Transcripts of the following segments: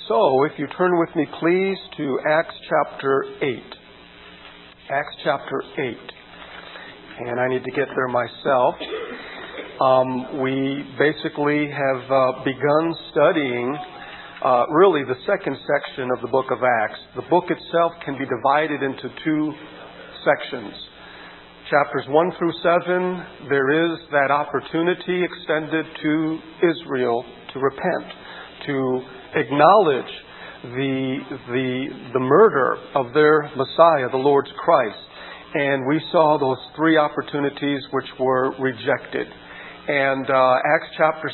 So, if you turn with me, please, to Acts chapter 8. Acts chapter 8. And I need to get there myself. We basically have begun studying really the second section of the book of Acts. The book itself can be divided into two sections. Chapters 1 through 7, there is that opportunity extended to Israel to repent, to acknowledge the murder of their Messiah, the Lord's Christ. And we saw those three opportunities which were rejected. And Acts chapter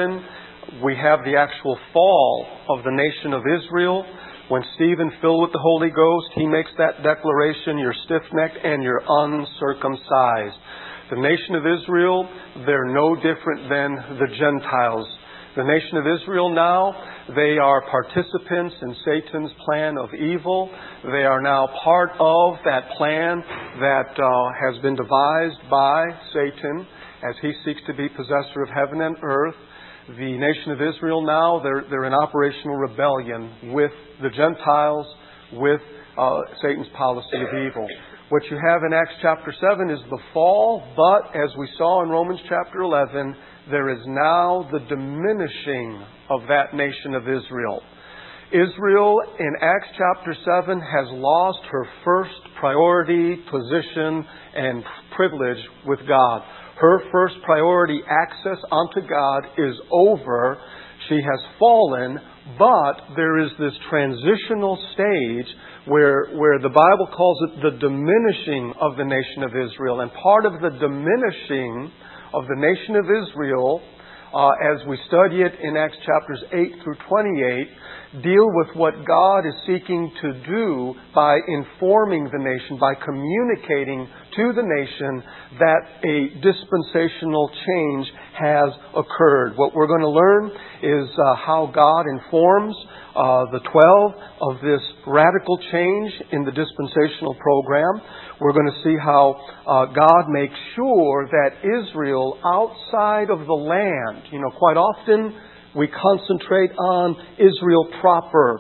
7, we have the actual fall of the nation of Israel. When Stephen, filled with the Holy Ghost, he makes that declaration, you're stiff-necked and you're uncircumcised. The nation of Israel, they're no different than the Gentiles. The nation of Israel now, they are participants in Satan's plan of evil. They are now part of that plan that has been devised by Satan as he seeks to be possessor of heaven and earth. The nation of Israel now, they're in operational rebellion with the Gentiles, with Satan's policy of evil. What you have in Acts chapter 7 is the fall, but as we saw in Romans chapter 11, there is now the diminishing of that nation of Israel. Israel in Acts chapter 7 has lost her first priority, position, and privilege with God. Her first priority access unto God is over. She has fallen, but there is this transitional stage where the Bible calls it the diminishing of the nation of Israel. And part of the diminishing of the nation of Israel, as we study it in Acts chapters 8 through 28, deal with what God is seeking to do by informing the nation, by communicating to the nation that a dispensational change has occurred. What we're going to learn is how God informs the 12 of this radical change in the dispensational program. We're going to see how God makes sure that Israel outside of the land, quite often we concentrate on Israel proper,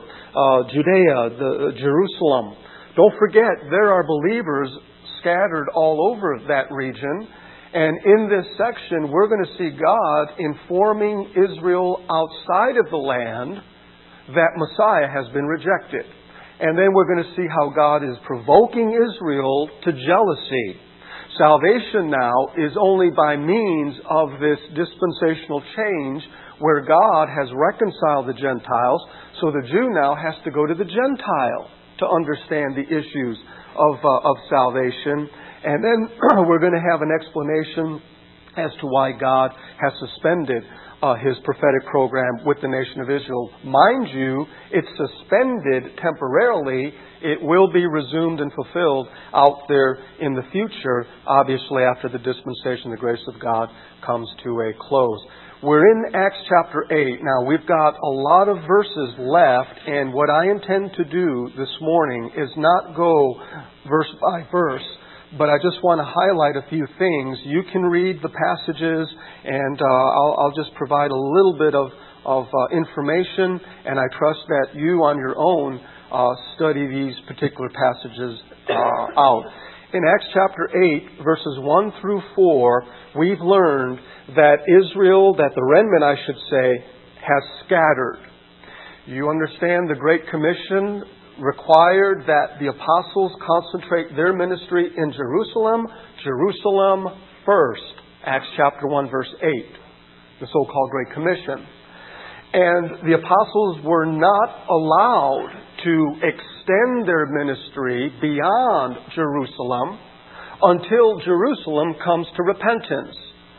Judea, Jerusalem. Don't forget, there are believers scattered all over that region. And in this section, we're going to see God informing Israel outside of the land that Messiah has been rejected. And then we're going to see how God is provoking Israel to jealousy. Salvation now is only by means of this dispensational change where God has reconciled the Gentiles, so the Jew now has to go to the Gentile to understand the issues of salvation. And then we're going to have an explanation as to why God has suspended His prophetic program with the nation of Israel. Mind you, it's suspended temporarily. It will be resumed and fulfilled out there in the future, obviously after the dispensation, the grace of God comes to a close. We're in Acts chapter 8. Now, we've got a lot of verses left, and what I intend to do this morning is not go verse by verse, but I just want to highlight a few things. You can read the passages, and I'll just provide a little bit of information, and I trust that you on your own study these particular passages out. In Acts chapter 8, verses 1 through 4, we've learned that Israel, that the remnant, I should say, has scattered. You understand the Great Commission required that the apostles concentrate their ministry in Jerusalem. Jerusalem first. Acts chapter 1, verse 8. The so-called Great Commission. And the apostles were not allowed to extend their ministry beyond Jerusalem until Jerusalem comes to repentance.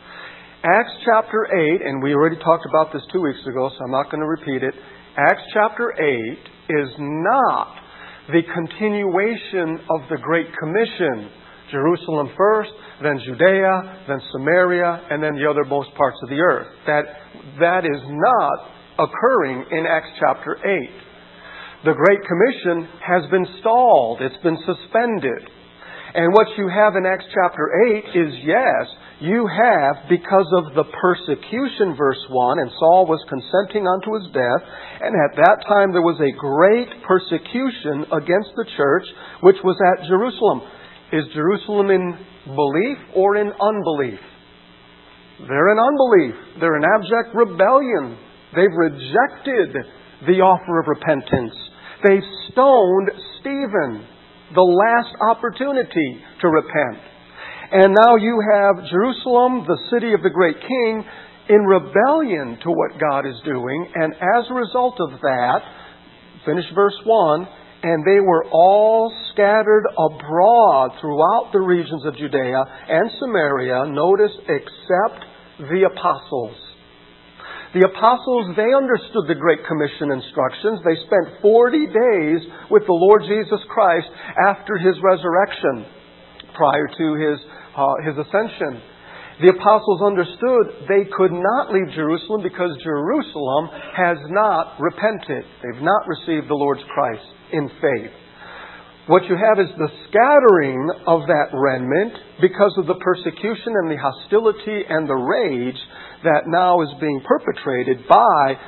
Acts chapter 8, and we already talked about this 2 weeks ago, so I'm not going to repeat it. Acts chapter 8 is not the continuation of the Great Commission. Jerusalem first, then Judea, then Samaria, and then the othermost parts of the earth. That is not occurring in Acts chapter 8. The Great Commission has been stalled. It's been suspended. And what you have in Acts chapter 8 is, yes, you have, because of the persecution, verse 1, and Saul was consenting unto his death, and at that time there was a great persecution against the church, which was at Jerusalem. Is Jerusalem in belief or in unbelief? They're in unbelief. They're in abject rebellion. They've rejected the offer of repentance. They've stoned Stephen, the last opportunity to repent. And now you have Jerusalem, the city of the great king, in rebellion to what God is doing. And as a result of that, finish verse 1, and they were all scattered abroad throughout the regions of Judea and Samaria, notice, except the apostles. The apostles, they understood the Great Commission instructions. They spent 40 days with the Lord Jesus Christ after His resurrection, prior to His ascension. The apostles understood they could not leave Jerusalem because Jerusalem has not repented. They've not received the Lord's Christ in faith. What you have is the scattering of that remnant because of the persecution and the hostility and the rage that now is being perpetrated by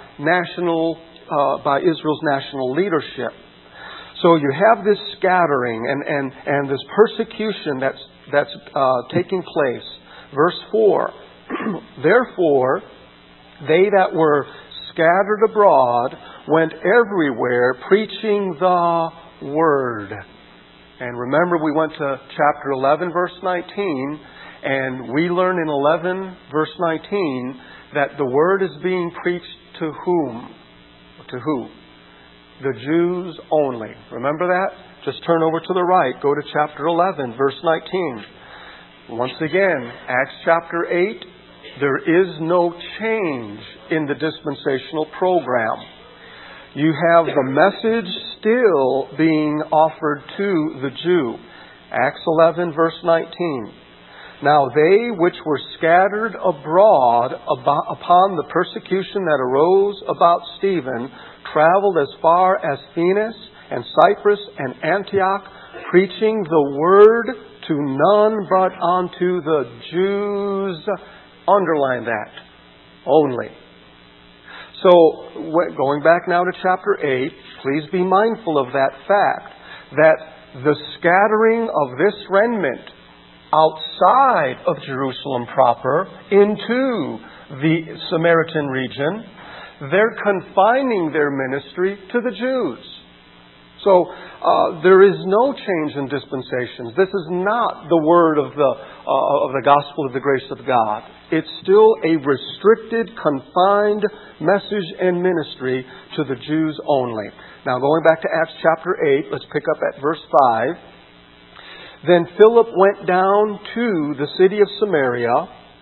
Israel's national leadership. So you have this scattering and this persecution that's taking place. Verse 4, Therefore, they that were scattered abroad went everywhere preaching the Word. And remember, we went to chapter 11, verse 19, and we learn in 11, verse 19, that the Word is being preached to whom? To who? The Jews only. Remember that? Just turn over to the right. Go to chapter 11, verse 19. Once again, Acts chapter 8, there is no change in the dispensational program. You have the message still being offered to the Jew. Acts 11, verse 19. Now they which were scattered abroad upon the persecution that arose about Stephen traveled as far as Phoenix and Cyprus and Antioch, preaching the word to none but unto the Jews. Underline that. Only. So, going back now to chapter 8, please be mindful of that fact, that the scattering of this remnant outside of Jerusalem proper into the Samaritan region, they're confining their ministry to the Jews. So there is no change in dispensations. This is not the word of the gospel of the grace of God. It's still a restricted, confined message and ministry to the Jews only. Now, going back to Acts chapter 8, let's pick up at verse 5. Then Philip went down to the city of Samaria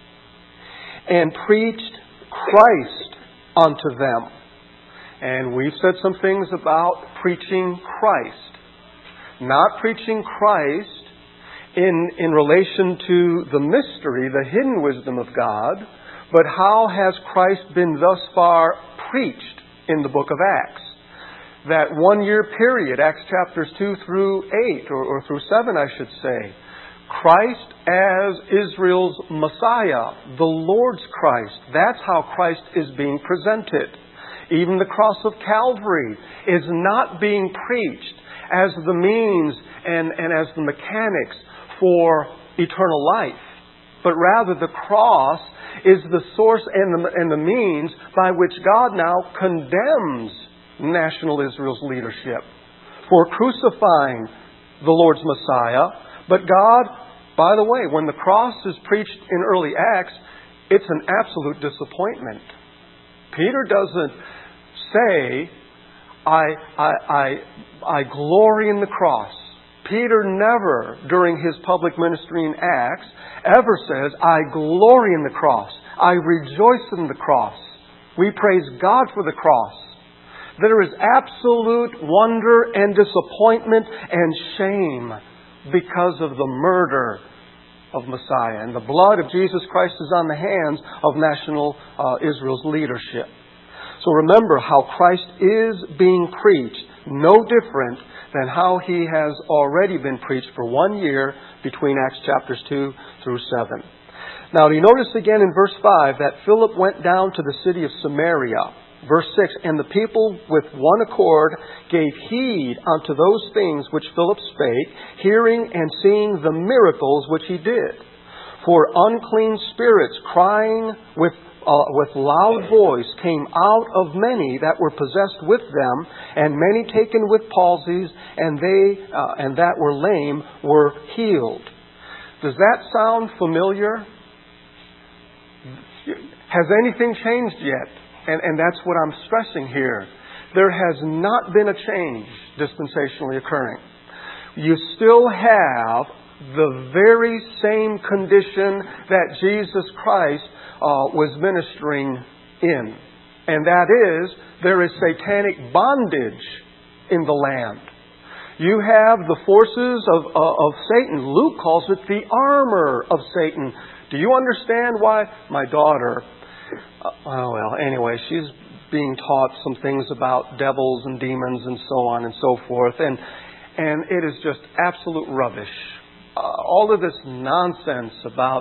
and preached Christ unto them. And we've said some things about preaching Christ. Not preaching Christ in relation to the mystery, the hidden wisdom of God, but how has Christ been thus far preached in the book of Acts? That 1 year period, Acts chapters 2 through 8, or through 7 I should say, Christ as Israel's Messiah, the Lord's Christ. That's how Christ is being presented. Even the cross of Calvary is not being preached as the means and as the mechanics for eternal life, but rather the cross is the source and the means by which God now condemns national Israel's leadership for crucifying the Lord's Messiah. But God, by the way, when the cross is preached in early Acts, it's an absolute disappointment. Peter doesn't say, I glory in the cross. Peter never, during his public ministry in Acts, ever says, I glory in the cross. I rejoice in the cross. We praise God for the cross. There is absolute wonder and disappointment and shame because of the murder of Messiah. And the blood of Jesus Christ is on the hands of national Israel's leadership. So remember how Christ is being preached, no different than how He has already been preached for 1 year between Acts chapters 2 through 7. Now, you notice again in verse 5 that Philip went down to the city of Samaria. Verse 6, and the people with one accord gave heed unto those things which Philip spake, hearing and seeing the miracles which he did. For unclean spirits, crying with loud voice, came out of many that were possessed with them, and many taken with palsies, and that were lame were healed. Does that sound familiar? Has anything changed yet? And that's what I'm stressing here. There has not been a change dispensationally occurring. You still have the very same condition that Jesus Christ was ministering in. And that is, there is satanic bondage in the land. You have the forces of Satan. Luke calls it the armor of Satan. Do you understand why my daughter... anyway, she's being taught some things about devils and demons and so on and so forth. And it is just absolute rubbish. All of this nonsense about,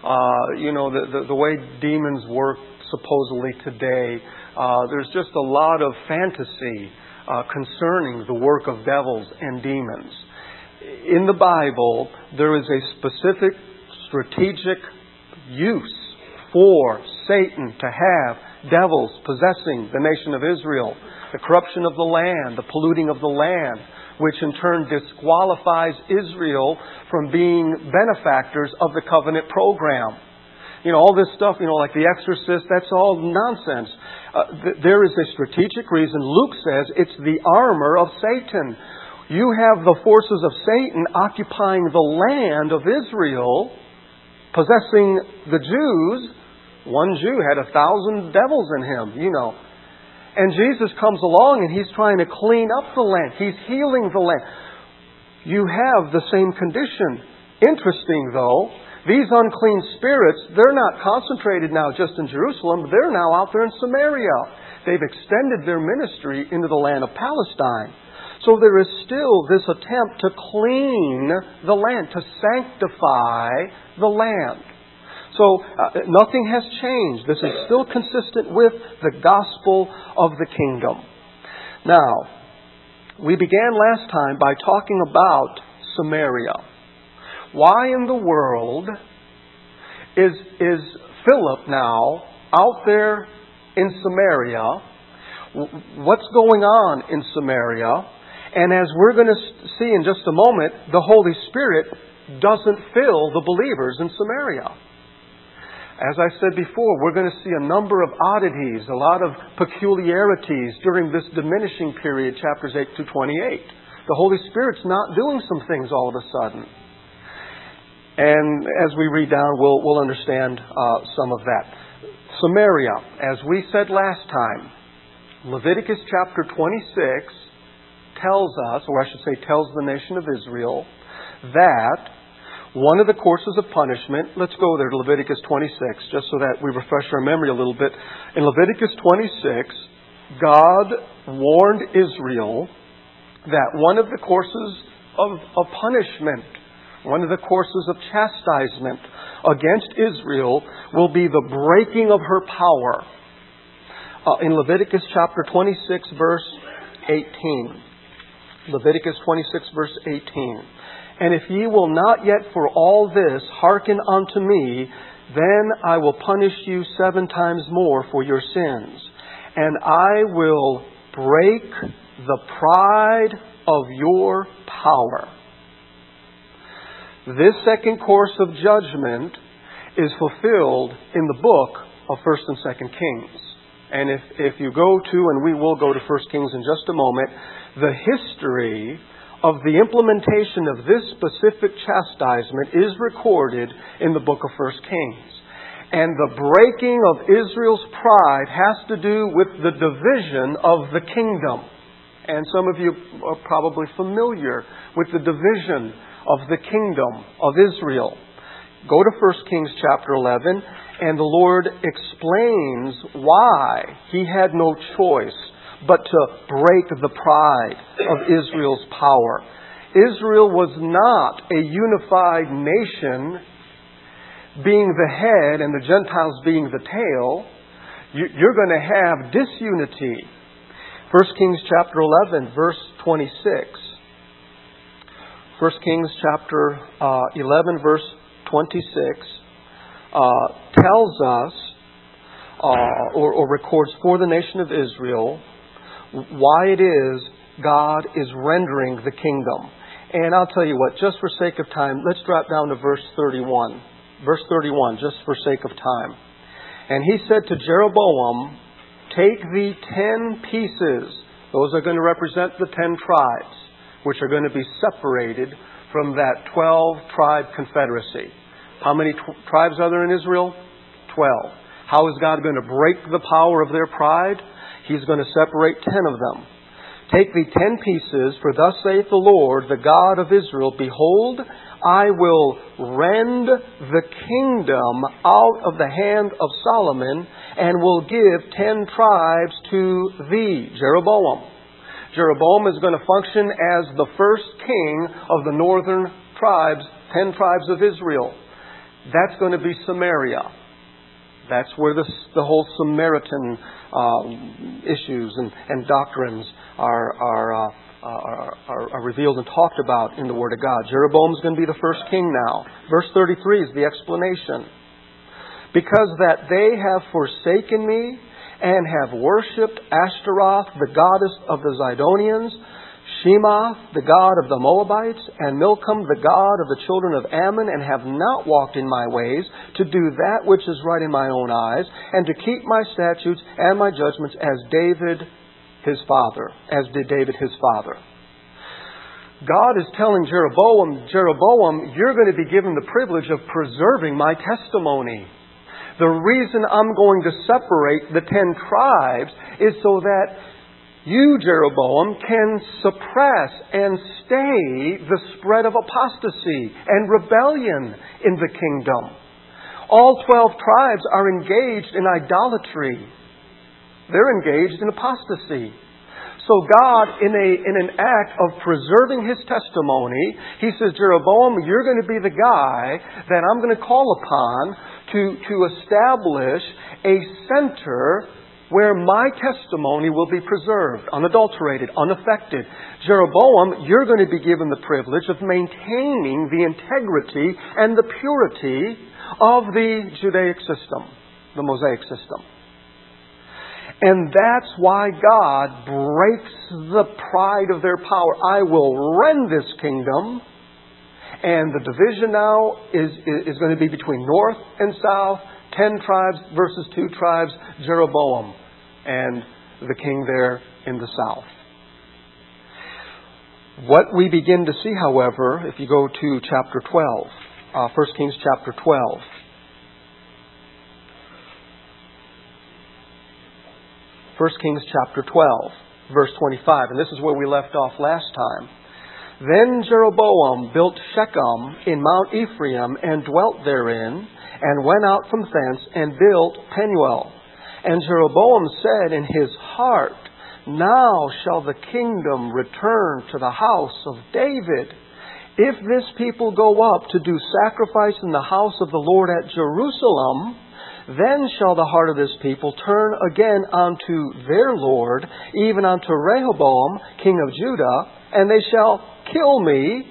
the way demons work supposedly today. There's just a lot of fantasy concerning the work of devils and demons. In the Bible, there is a specific strategic use for Satan to have devils possessing the nation of Israel, the corruption of the land, the polluting of the land, which in turn disqualifies Israel from being benefactors of the covenant program. All this stuff, like The Exorcist, that's all nonsense. There is a strategic reason. Luke says it's the armor of Satan. You have the forces of Satan occupying the land of Israel, possessing the Jews. One Jew had 1,000 devils in him, And Jesus comes along and He's trying to clean up the land. He's healing the land. You have the same condition. Interesting, though, these unclean spirits, they're not concentrated now just in Jerusalem. They're now out there in Samaria. They've extended their ministry into the land of Palestine. So there is still this attempt to clean the land, to sanctify the land. So nothing has changed. This is still consistent with the gospel of the kingdom. Now, we began last time by talking about Samaria. Why in the world is Philip now out there in Samaria? What's going on in Samaria? And as we're going to see in just a moment, the Holy Spirit doesn't fill the believers in Samaria. As I said before, we're going to see a number of oddities, a lot of peculiarities during this diminishing period, chapters 8 to 28. The Holy Spirit's not doing some things all of a sudden. And as we read down, we'll understand some of that. Samaria, as we said last time, Leviticus chapter 26 tells us, or I should say tells the nation of Israel, that one of the courses of punishment, let's go there to Leviticus 26, just so that we refresh our memory a little bit. In Leviticus 26, God warned Israel that one of the courses of punishment, one of the courses of chastisement against Israel will be the breaking of her power. In Leviticus chapter 26, verse 18. Leviticus 26, verse 18. And if ye will not yet for all this hearken unto me, then I will punish you 7 times more for your sins. And I will break the pride of your power. This second course of judgment is fulfilled in the book of 1st and 2nd Kings. And if you go to, and we will go to 1 Kings in just a moment, the history of the implementation of this specific chastisement is recorded in the book of 1 Kings. And the breaking of Israel's pride has to do with the division of the kingdom. And some of you are probably familiar with the division of the kingdom of Israel. Go to 1 Kings chapter 11, and the Lord explains why He had no choice but to break the pride of Israel's power. Israel was not a unified nation being the head and the Gentiles being the tail, you're going to have disunity. 1 Kings chapter 11, verse 26. 1 Kings chapter 11, verse 26 tells us, or records for the nation of Israel, why it is God is rendering the kingdom. And I'll tell you what, just for sake of time, let's drop down to verse 31. Verse 31, just for sake of time. And he said to Jeroboam, take thee 10 pieces. Those are going to represent the 10 tribes, which are going to be separated from that 12-tribe confederacy. How many tribes are there in Israel? 12. How is God going to break the power of their pride? He's going to separate 10 of them. Take thee 10 pieces, for thus saith the Lord, the God of Israel, behold, I will rend the kingdom out of the hand of Solomon, and will give 10 tribes to thee, Jeroboam. Jeroboam is going to function as the first king of the northern tribes, 10 tribes of Israel. That's going to be Samaria. That's where the whole Samaritan issues and doctrines are revealed and talked about in the Word of God. Jeroboam's going to be the first king now. Verse 33 is the explanation. Because that they have forsaken me and have worshipped Ashtaroth, the goddess of the Zidonians, Shemath, the god of the Moabites, and Milcom, the god of the children of Ammon, and have not walked in my ways, to do that which is right in my own eyes, and to keep my statutes and my judgments as did David his father. God is telling Jeroboam, you're going to be given the privilege of preserving my testimony. The reason I'm going to separate the 10 tribes is so that you, Jeroboam, can suppress and stay the spread of apostasy and rebellion in the kingdom. All 12 tribes are engaged in idolatry. They're engaged in apostasy. So God, in an act of preserving His testimony, He says, Jeroboam, you're going to be the guy that I'm going to call upon to establish a center where my testimony will be preserved, unadulterated, unaffected. Jeroboam, you're going to be given the privilege of maintaining the integrity and the purity of the Judaic system, the Mosaic system. And that's why God breaks the pride of their power. I will rend this kingdom. And the division now is going to be between north and south, 10 tribes versus 2 tribes, Jeroboam and the king there in the south. What we begin to see, however, if you go to chapter 12, 1 Kings chapter 12, verse 25, and this is where we left off last time. Then Jeroboam built Shechem in Mount Ephraim and dwelt therein, and went out from thence and built Penuel. And Jeroboam said in his heart, now shall the kingdom return to the house of David. If this people go up to do sacrifice in the house of the Lord at Jerusalem, then shall the heart of this people turn again unto their Lord, even unto Rehoboam, king of Judah, and they shall kill me.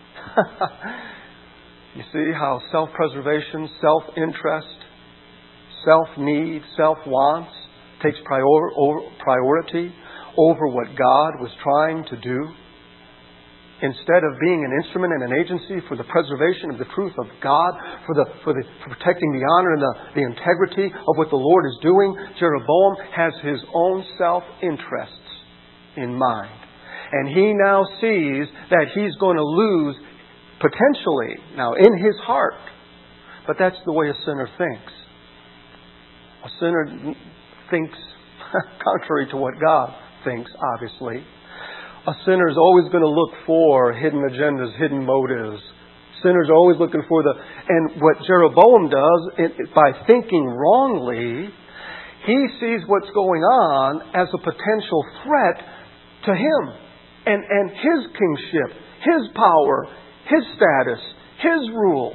You see how self-preservation, self-interest, self-need, self-wants takes priority over what God was trying to do? Instead of being an instrument and an agency for the preservation of the truth of God, for protecting the honor and the integrity of what the Lord is doing, Jeroboam has his own self-interests in mind. And he now sees that he's going to lose potentially, now in his heart. But that's the way a sinner thinks. A sinner thinks contrary to what God thinks, obviously. A sinner is always going to look for hidden agendas, hidden motives. Sinners are always looking for and what Jeroboam does, by thinking wrongly, he sees what's going on as a potential threat to him and his kingship, his power, his status, his rule.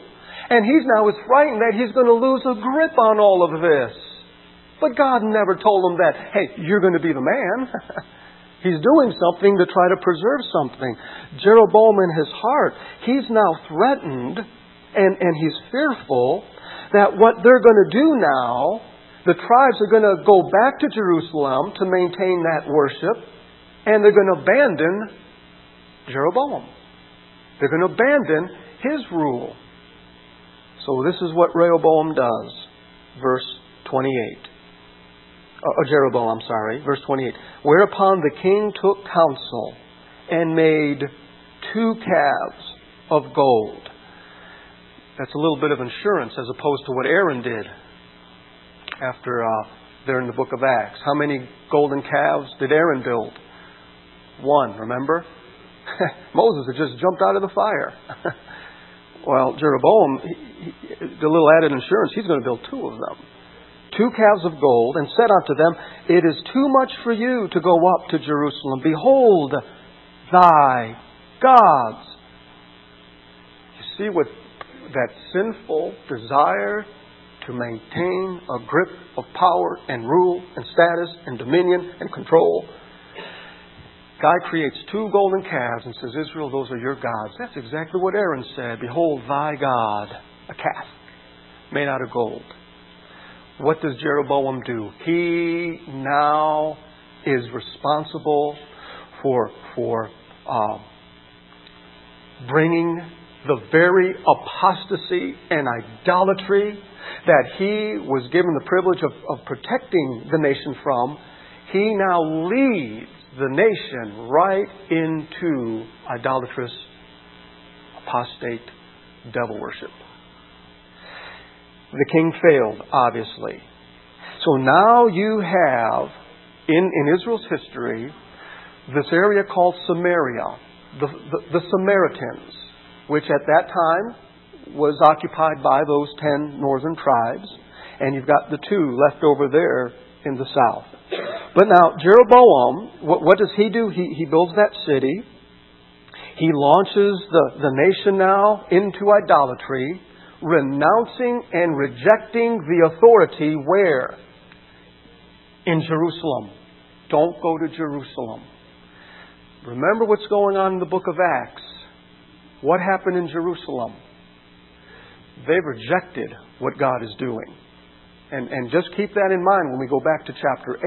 And he's now is frightened that he's going to lose a grip on all of this. But God never told him that, hey, you're going to be the man. He's doing something to try to preserve something. Jeroboam in his heart, he's now threatened and he's fearful that what they're going to do now, the tribes are going to go back to Jerusalem to maintain that worship, and they're going to abandon Jeroboam. They're going to abandon his rule. So this is what Rehoboam does. Verse 28. Jeroboam, verse 28. Whereupon the king took counsel and made 2 calves of gold. That's a little bit of insurance as opposed to what Aaron did after there in the book of Acts. How many golden calves did Aaron build? 1, remember? Moses had just jumped out of the fire. Well, Jeroboam, the little added insurance, he's going to build 2 of them. 2 calves of gold, and said unto them, It is too much for you to go up to Jerusalem. Behold, thy gods. You see what that sinful desire to maintain a grip of power and rule and status and dominion and control. God creates 2 golden calves and says, Israel, those are your gods. That's exactly what Aaron said. Behold, thy God, a calf made out of gold. What does Jeroboam do? He now is responsible for bringing the very apostasy and idolatry that he was given the privilege of protecting the nation from. He now leads the nation right into idolatrous, apostate devil worship. The king failed, obviously. So now you have, in Israel's history, this area called Samaria, the Samaritans, which at that time was occupied by those 10 northern tribes, and you've got the 2 left over there in the south. But now, Jeroboam, what does he do? He builds that city. He launches the nation now into idolatry, renouncing and rejecting the authority where? In Jerusalem. Don't go to Jerusalem. Remember what's going on in the book of Acts. What happened in Jerusalem? They've rejected what God is doing. And just keep that in mind when we go back to chapter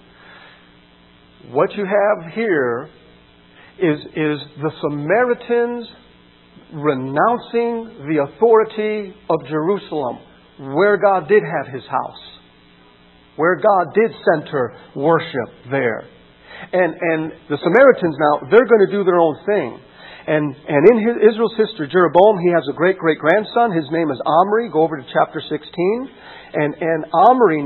8. What you have here is the Samaritans renouncing the authority of Jerusalem, where God did have His house, where God did center worship there. And the Samaritans now, they're going to do their own thing. And in Israel's history, Jeroboam, he has a great-great-grandson. His name is Omri. Go over to chapter 16. And Omri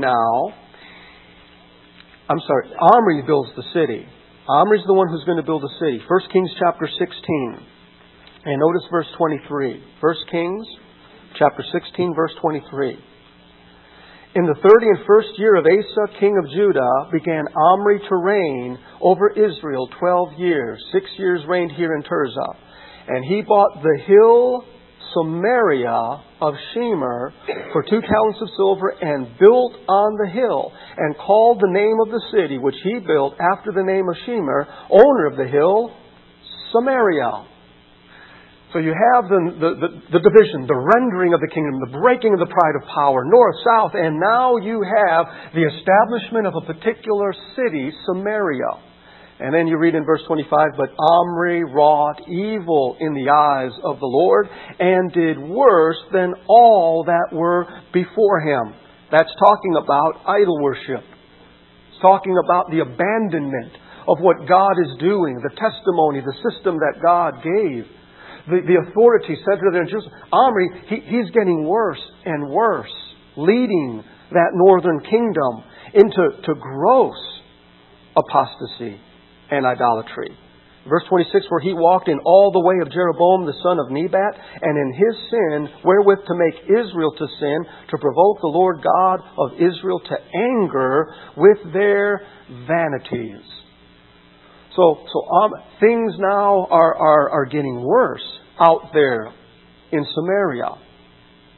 Omri builds the city. Omri's the one who's going to build the city. 1 Kings chapter 16. And notice verse 23. 1 Kings chapter 16, verse 23. In the 31st year of Asa, king of Judah, began Omri to reign over Israel 12 years. 6 years reigned here in Tirzah. And he bought the hill Samaria of Shemer for 2 talents of silver, and built on the hill, and called the name of the city which he built after the name of Shemer, owner of the hill, Samaria. So you have the division, the rendering of the kingdom, the breaking of the pride of power, north, south, and now you have the establishment of a particular city, Samaria. And then you read in verse 25, But Omri wrought evil in the eyes of the Lord, and did worse than all that were before him. That's talking about idol worship. It's talking about the abandonment of what God is doing, the testimony, the system that God gave. The authority centered in Jerusalem. Omri, he's getting worse and worse, leading that northern kingdom into gross apostasy and idolatry. Verse 26, where he walked in all the way of Jeroboam the son of Nebat, and in his sin, wherewith to make Israel to sin, to provoke the Lord God of Israel to anger with their vanities. So things now are getting worse out there in Samaria.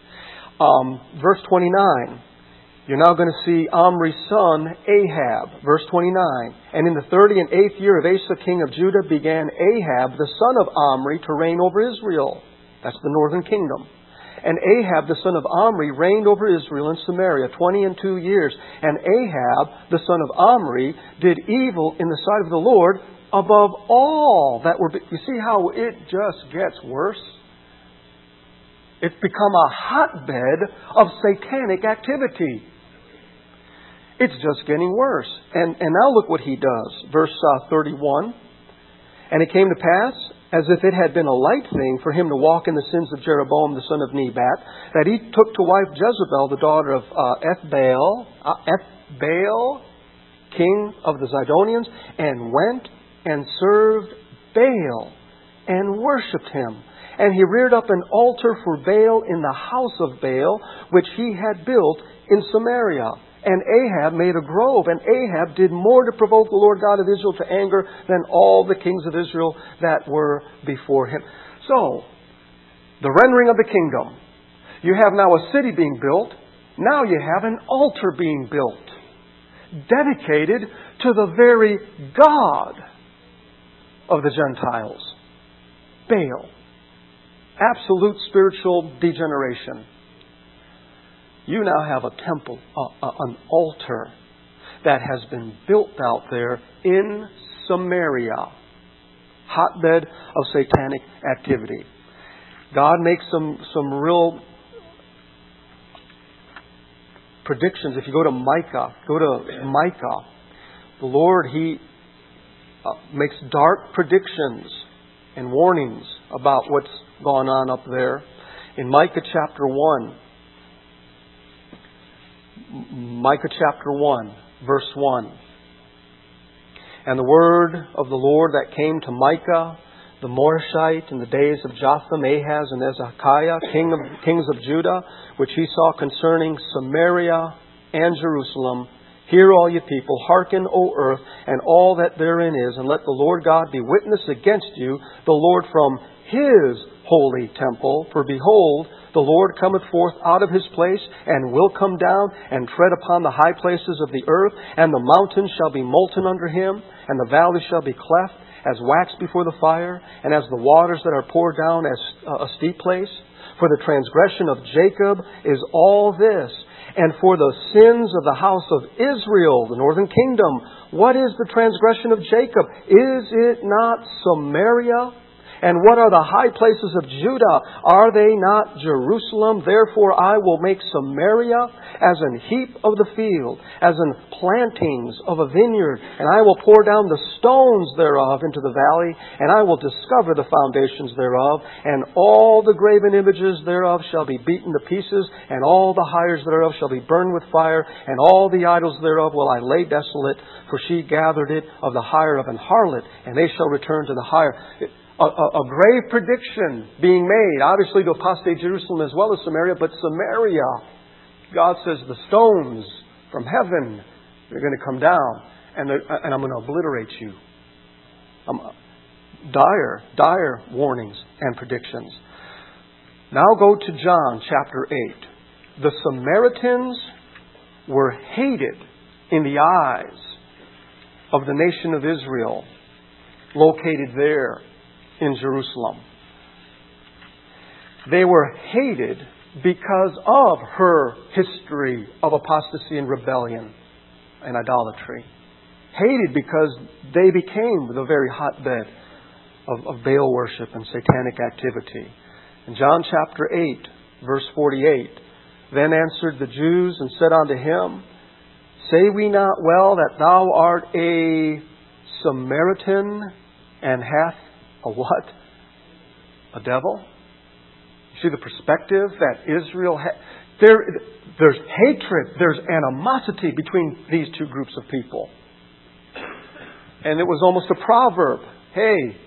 Verse 29. You're now going to see Omri's son, Ahab. Verse 29. And in the 38th year of Asa, king of Judah, began Ahab, the son of Omri, to reign over Israel. That's the northern kingdom. And Ahab, the son of Omri, reigned over Israel in Samaria 22 years. And Ahab, the son of Omri, did evil in the sight of the Lord above all that were... You see how it just gets worse? It's become a hotbed of satanic activity. It's just getting worse. And now look what he does. Verse 31. And it came to pass, as if it had been a light thing for him to walk in the sins of Jeroboam the son of Nebat, that he took to wife Jezebel, the daughter of Ethbaal, king of the Zidonians, and went and served Baal and worshipped him. And he reared up an altar for Baal in the house of Baal, which he had built in Samaria. And Ahab made a grove, and Ahab did more to provoke the Lord God of Israel to anger than all the kings of Israel that were before him. So, the rendering of the kingdom. You have now a city being built. Now you have an altar being built, dedicated to the very God of the Gentiles, Baal. Absolute spiritual degeneration. You now have a temple, an altar that has been built out there in Samaria. Hotbed of satanic activity. God makes some real predictions. If you go to Micah, the Lord, He makes dark predictions and warnings about what's gone on up there. In Micah chapter 1, verse 1. And the word of the Lord that came to Micah, the Moreshite, in the days of Jotham, Ahaz, and Hezekiah, kings of Judah, which he saw concerning Samaria and Jerusalem. Hear, all you people, hearken, O earth, and all that therein is, and let the Lord God be witness against you, the Lord from His holy temple. For behold, the Lord cometh forth out of His place, and will come down, and tread upon the high places of the earth, and the mountains shall be molten under Him, and the valleys shall be cleft, as wax before the fire, and as the waters that are poured down as a steep place. For the transgression of Jacob is all this, and for the sins of the house of Israel, the northern kingdom. What is the transgression of Jacob? Is it not Samaria? And what are the high places of Judah? Are they not Jerusalem? Therefore I will make Samaria as an heap of the field, as in plantings of a vineyard. And I will pour down the stones thereof into the valley, and I will discover the foundations thereof. And all the graven images thereof shall be beaten to pieces, and all the hires thereof shall be burned with fire, and all the idols thereof will I lay desolate, for she gathered it of the hire of an harlot, and they shall return to the hire. A grave prediction being made, obviously to apostate Jerusalem as well as Samaria, but Samaria, God says the stones from heaven, they're going to come down, and I'm going to obliterate you. Dire warnings and predictions. Now go to John chapter 8. The Samaritans were hated in the eyes of the nation of Israel, located there in Jerusalem. They were hated because of her history of apostasy and rebellion and idolatry. Hated because they became the very hotbed of Baal worship and satanic activity. In John chapter 8, verse 48, then answered the Jews and said unto him, say we not well that thou art a Samaritan and hath a what? A devil? You see the perspective that Israel had. There's hatred, there's animosity between these two groups of people. And it was almost a proverb. Hey,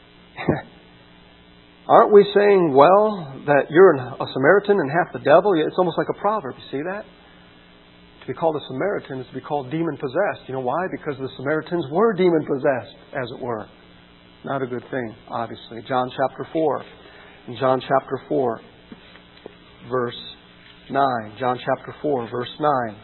aren't we saying, well, that you're a Samaritan and half the devil? It's almost like a proverb. You see that? To be called a Samaritan is to be called demon-possessed. You know why? Because the Samaritans were demon-possessed, as it were. Not a good thing, obviously. John chapter 4. In John chapter 4, verse 9. John chapter 4, verse 9.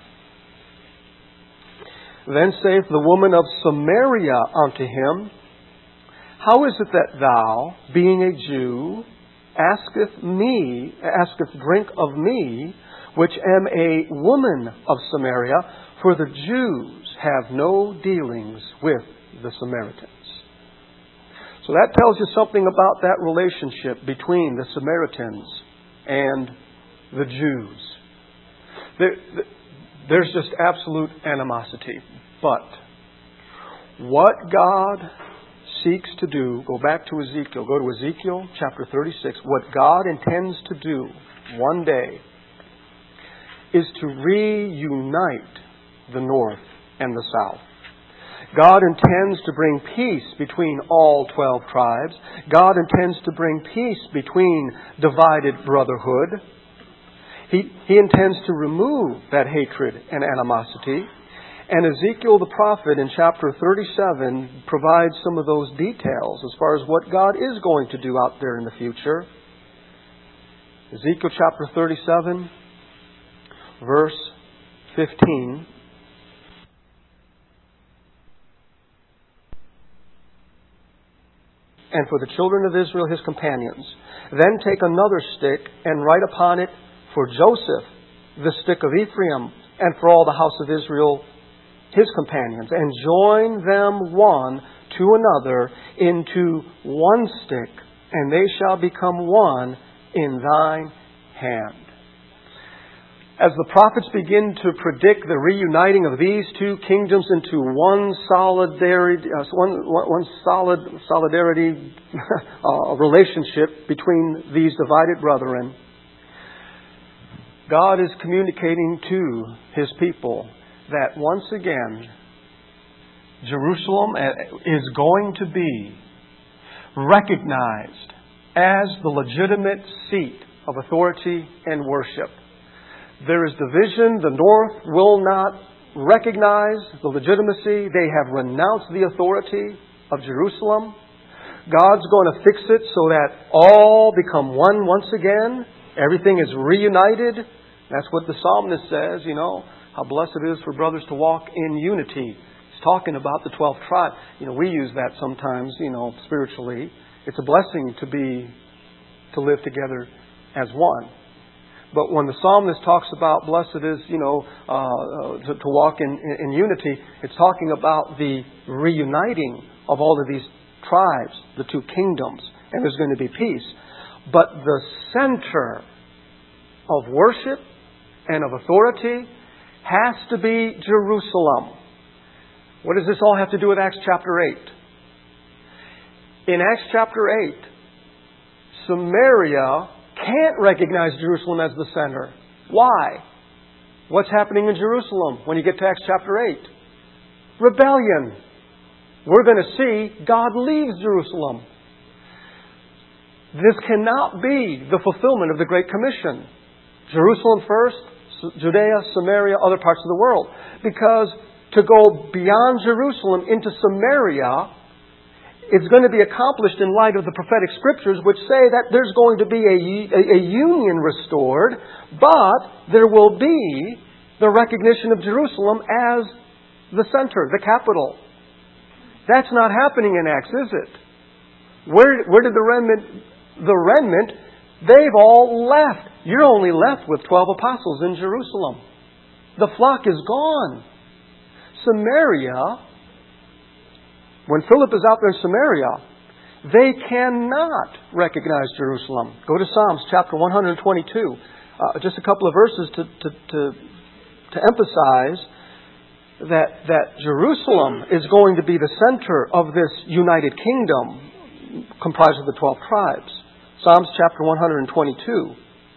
Then saith the woman of Samaria unto him, How is it that thou, being a Jew, asketh drink of me, which am a woman of Samaria? For the Jews have no dealings with the Samaritans. So that tells you something about that relationship between the Samaritans and the Jews. There's just absolute animosity. But what God seeks to do, go back to Ezekiel, go to Ezekiel chapter 36, what God intends to do one day is to reunite the north and the south. God intends to bring peace between all 12 tribes. God intends to bring peace between divided brotherhood. He intends to remove that hatred and animosity. And Ezekiel the prophet in chapter 37 provides some of those details as far as what God is going to do out there in the future. Ezekiel chapter 37, verse 15. And for the children of Israel his companions, then take another stick and write upon it for Joseph the stick of Ephraim, and for all the house of Israel his companions, and join them one to another into one stick, and they shall become one in thine hand. As the prophets begin to predict the reuniting of these two kingdoms into one solidarity relationship between these divided brethren, God is communicating to His people that once again, Jerusalem is going to be recognized as the legitimate seat of authority and worship. There is division. The north will not recognize the legitimacy. They have renounced the authority of Jerusalem. God's going to fix it so that all become one once again. Everything is reunited. That's what the psalmist says, how blessed it is for brothers to walk in unity. He's talking about the 12th tribe. We use that sometimes, spiritually. It's a blessing to live together as one. But when the psalmist talks about blessed is, to walk in unity, it's talking about the reuniting of all of these tribes, the two kingdoms, and there's going to be peace. But the center of worship and of authority has to be Jerusalem. What does this all have to do with Acts chapter 8? In Acts chapter 8, Samaria can't recognize Jerusalem as the center. Why? What's happening in Jerusalem when you get to Acts chapter 8? Rebellion. We're going to see God leaves Jerusalem. This cannot be the fulfillment of the Great Commission. Jerusalem first, Judea, Samaria, other parts of the world. Because to go beyond Jerusalem into Samaria, it's going to be accomplished in light of the prophetic scriptures, which say that there's going to be a union restored, but there will be the recognition of Jerusalem as the center, the capital. That's not happening in Acts, is it? Where did the remnant, they've all left. You're only left with 12 apostles in Jerusalem. The flock is gone. Samaria, when Philip is out there in Samaria, they cannot recognize Jerusalem. Go to Psalms chapter 122. Just a couple of verses to emphasize that Jerusalem is going to be the center of this united kingdom comprised of the 12 tribes. Psalms chapter 122.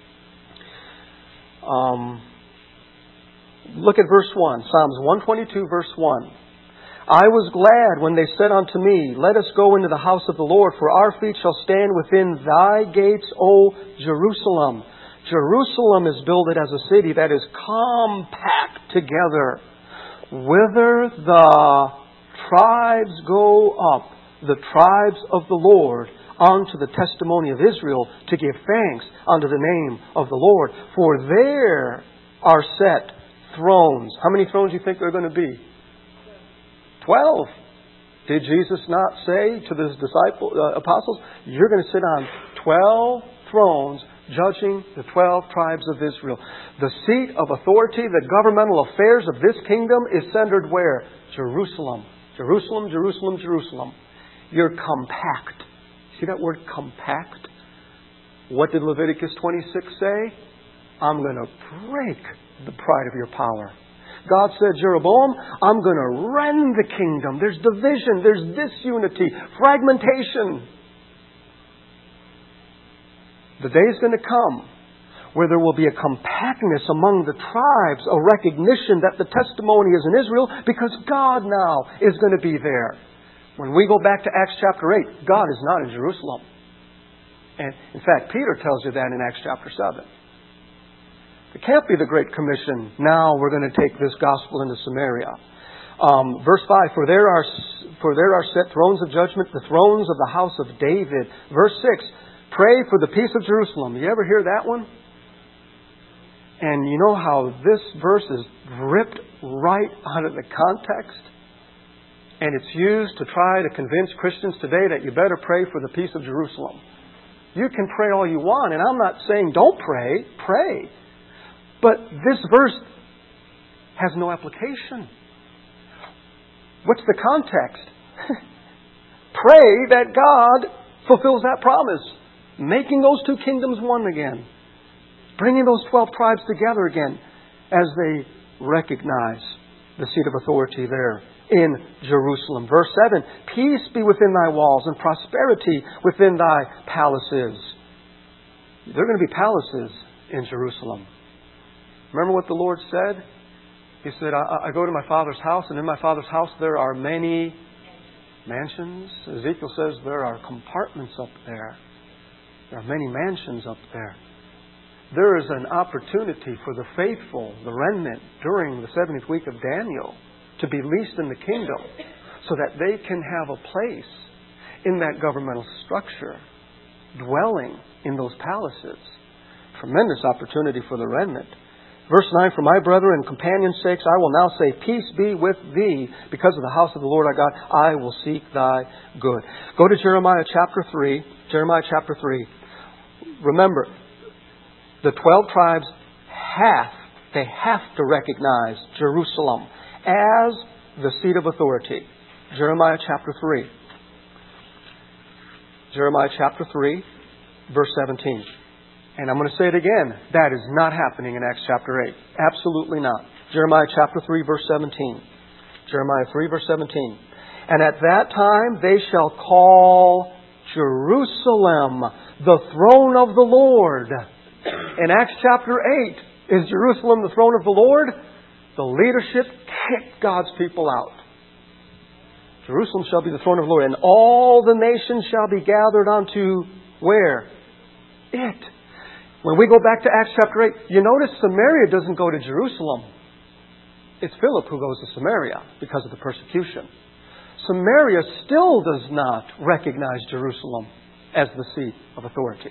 Look at verse 1. Psalms 122 verse 1. I was glad when they said unto me, Let us go into the house of the Lord, for our feet shall stand within thy gates, O Jerusalem. Jerusalem is builded as a city that is compact together. Whither the tribes go up, the tribes of the Lord unto the testimony of Israel, to give thanks unto the name of the Lord. For there are set thrones. How many thrones do you think there are going to be? 12. Did Jesus not say to the apostles, you're going to sit on 12 thrones judging the 12 tribes of Israel? The seat of authority, the governmental affairs of this kingdom is centered where? Jerusalem. Jerusalem, Jerusalem, Jerusalem. You're compact. See that word compact? What did Leviticus 26 say? I'm going to break the pride of your power. God said, Jeroboam, I'm going to rend the kingdom. There's division, there's disunity, fragmentation. The day is going to come where there will be a compactness among the tribes, a recognition that the testimony is in Israel because God now is going to be there. When we go back to Acts chapter 8, God is not in Jerusalem. And in fact, Peter tells you that in Acts chapter 7. It can't be the Great Commission. Now we're going to take this gospel into Samaria. Verse 5, For there are set thrones of judgment, the thrones of the house of David. Verse 6, Pray for the peace of Jerusalem. You ever hear that one? And you know how this verse is ripped right out of the context? And it's used to try to convince Christians today that you better pray for the peace of Jerusalem. You can pray all you want, and I'm not saying don't pray. Pray. But this verse has no application. What's the context? Pray that God fulfills that promise. Making those two kingdoms one again. Bringing those 12 tribes together again as they recognize the seat of authority there in Jerusalem. Verse 7, Peace be within thy walls and prosperity within thy palaces. There are going to be palaces in Jerusalem. Remember what the Lord said? He said, I go to my Father's house, and in my Father's house there are many mansions. Ezekiel says there are compartments up there. There are many mansions up there. There is an opportunity for the faithful, the remnant, during the 70th week of Daniel to be leased in the kingdom so that they can have a place in that governmental structure, dwelling in those palaces. Tremendous opportunity for the remnant. Verse 9, For my brethren and companions' sakes, I will now say, Peace be with thee, because of the house of the Lord our God, I will seek thy good. Go to Jeremiah chapter 3. Jeremiah chapter 3. Remember, the 12 tribes have to recognize Jerusalem as the seat of authority. Jeremiah chapter 3. Jeremiah chapter 3, verse 17. And I'm going to say it again. That is not happening in Acts chapter 8. Absolutely not. Jeremiah chapter 3, verse 17. Jeremiah 3, verse 17. And at that time they shall call Jerusalem the throne of the Lord. In Acts chapter 8, is Jerusalem the throne of the Lord? The leadership kicked God's people out. Jerusalem shall be the throne of the Lord, and all the nations shall be gathered unto where? It. When we go back to Acts chapter 8, you notice Samaria doesn't go to Jerusalem. It's Philip who goes to Samaria because of the persecution. Samaria still does not recognize Jerusalem as the seat of authority.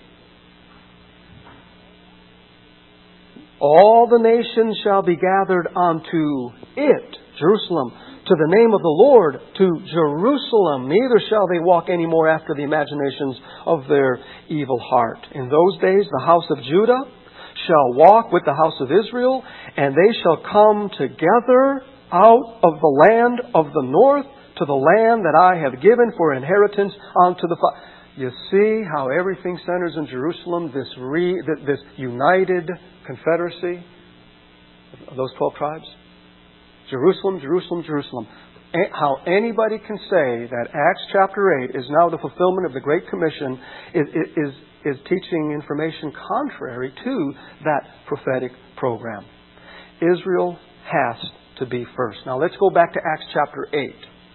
All the nations shall be gathered unto it, Jerusalem, to the name of the Lord, to Jerusalem. Neither shall they walk any more after the imaginations of their evil heart. In those days the house of Judah shall walk with the house of Israel, and they shall come together out of the land of the north to the land that I have given for inheritance unto the fathers. You see how everything centers in Jerusalem, this united confederacy of those 12 tribes? Jerusalem, Jerusalem, Jerusalem. How anybody can say that Acts chapter 8 is now the fulfillment of the Great Commission is teaching information contrary to that prophetic program. Israel has to be first. Now let's go back to Acts chapter 8.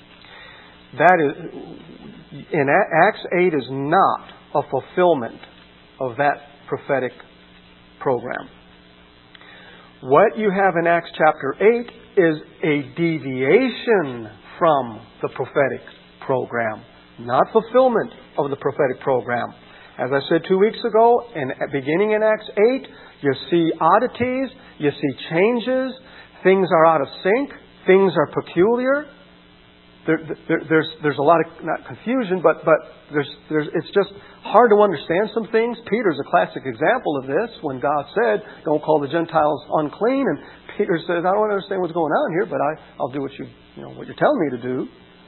Acts 8 is not a fulfillment of that prophetic program. What you have in Acts chapter 8 is a deviation from the prophetic program, not fulfillment of the prophetic program. As I said 2 weeks ago, beginning in Acts 8, you see oddities, you see changes, things are out of sync, things are peculiar. There's a lot of, not confusion, but it's just hard to understand some things. Peter's a classic example of this, when God said, don't call the Gentiles unclean, and Peter says, I don't understand what's going on here, but I'll do what you're telling me to do.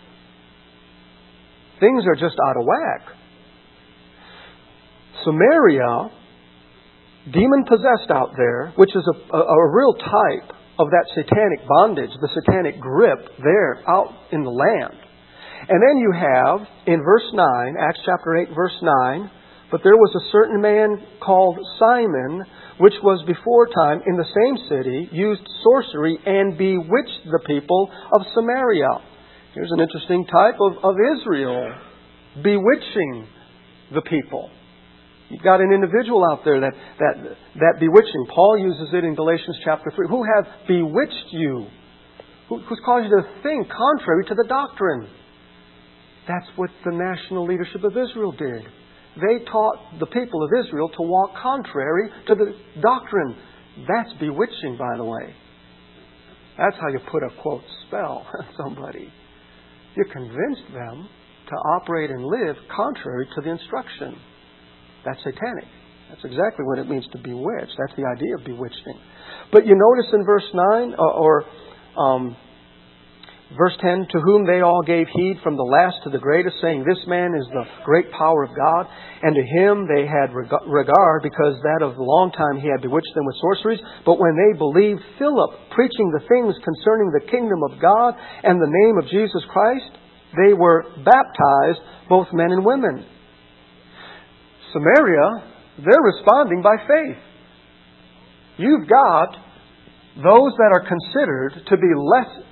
Things are just out of whack. Samaria, demon-possessed out there, which is a real type of that satanic bondage, the satanic grip there out in the land. And then you have, in verse 9, Acts chapter 8, verse 9, but there was a certain man called Simon, which was before time in the same city, used sorcery and bewitched the people of Samaria. Here's an interesting type of Israel, bewitching the people. You've got an individual out there that bewitching. Paul uses it in Galatians chapter 3. Who have bewitched you? Who's caused you to think contrary to the doctrine? That's what the national leadership of Israel did. They taught the people of Israel to walk contrary to the doctrine. That's bewitching, by the way. That's how you put a, quote, spell on somebody. You convinced them to operate and live contrary to the instruction. That's satanic. That's exactly what it means to bewitch. That's the idea of bewitching. But you notice in verse 9, verse 10, to whom they all gave heed from the last to the greatest, saying, this man is the great power of God. And to him they had regard, because that of the long time he had bewitched them with sorceries. But when they believed Philip, preaching the things concerning the kingdom of God and the name of Jesus Christ, they were baptized, both men and women. Samaria, they're responding by faith. You've got those that are considered to be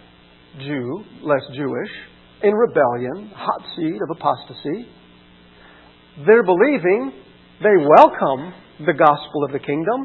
less Jewish, in rebellion, hot seed of apostasy. They're believing, they welcome the gospel of the kingdom,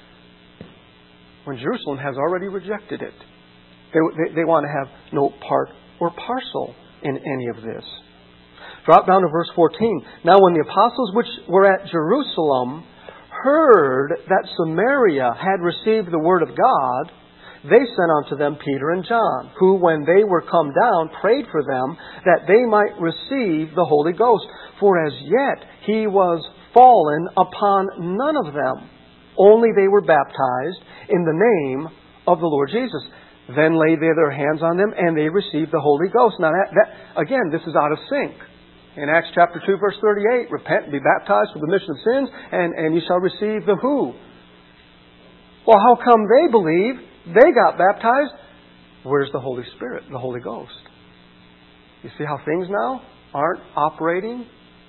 when Jerusalem has already rejected it. They want to have no part or parcel in any of this. Drop down to verse 14. Now when the apostles which were at Jerusalem heard that Samaria had received the word of God, they sent unto them Peter and John, who, when they were come down, prayed for them that they might receive the Holy Ghost. For as yet he was fallen upon none of them, only they were baptized in the name of the Lord Jesus. Then laid they their hands on them, and they received the Holy Ghost. Now, again, this is out of sync. In Acts chapter 2, verse 38, repent and be baptized for the remission of sins, and you shall receive the who. Well, how come they believe? They got baptized. Where's the Holy Spirit, the Holy Ghost? You see how things now aren't operating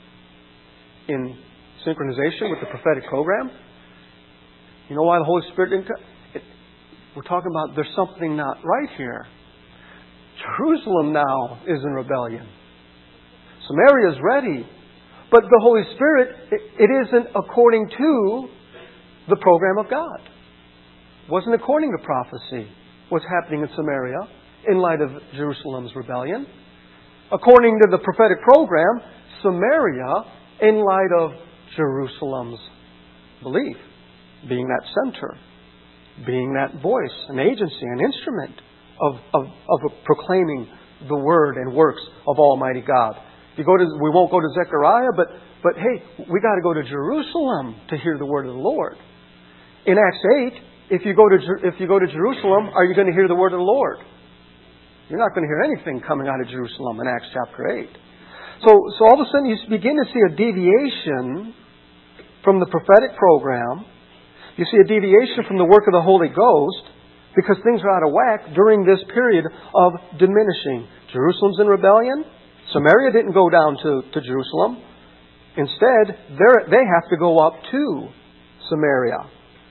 in synchronization with the prophetic program? You know why the Holy Spirit didn't come? We're talking about there's something not right here. Jerusalem now is in rebellion. Samaria is ready. But the Holy Spirit, it isn't according to the program of God. It wasn't according to prophecy what's happening in Samaria in light of Jerusalem's rebellion. According to the prophetic program, Samaria in light of Jerusalem's belief, being that center, being that voice, an agency, an instrument of proclaiming the word and works of Almighty God. We won't go to Zechariah, but hey, we got to go to Jerusalem to hear the word of the Lord. In Acts 8, if you go to Jerusalem, are you going to hear the word of the Lord? You're not going to hear anything coming out of Jerusalem in Acts chapter 8. So all of a sudden you begin to see a deviation from the prophetic program. You see a deviation from the work of the Holy Ghost because things are out of whack during this period of diminishing. Jerusalem's in rebellion. Samaria didn't go down to Jerusalem. Instead, they have to go up to Samaria.